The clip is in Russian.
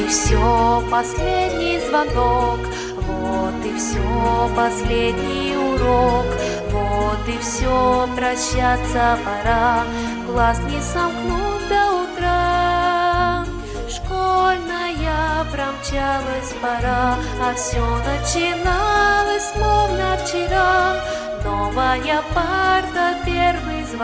и все, последний звонок, вот и все, последний урок, вот и все, прощаться пора, глаз не сомкнут до утра. Школьная промчалась пора, а все начиналось словно вчера. Новая парта, первая